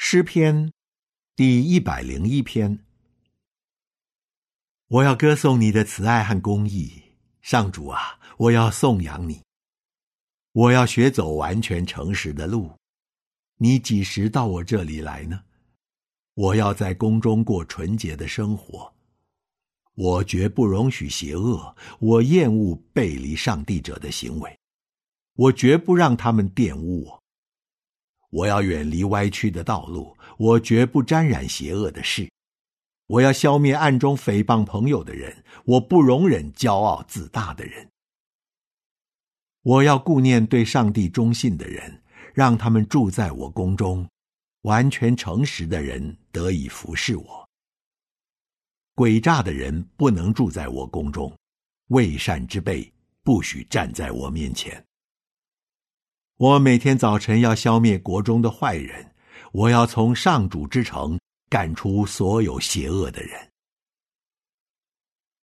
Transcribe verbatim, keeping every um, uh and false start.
诗篇第一百零一篇。我要歌颂你的慈爱和公义，上主啊，我要颂扬你。我要学走完全诚实的路，你几时到我这里来呢？我要在宫中过纯洁的生活。我绝不容许邪恶，我厌恶背离上帝者的行为，我绝不让他们玷污我。我要远离歪曲的道路，我绝不沾染邪恶的事。我要消灭暗中诽谤朋友的人，我不容忍骄傲自大的人。我要顾念对上帝忠信的人，让他们住在我宫中，完全诚实的人得以服侍我。诡诈的人不能住在我宫中，伪善之辈不许站在我面前。我每天早晨要消灭国中的坏人，我要从上主之城赶出所有邪恶的人。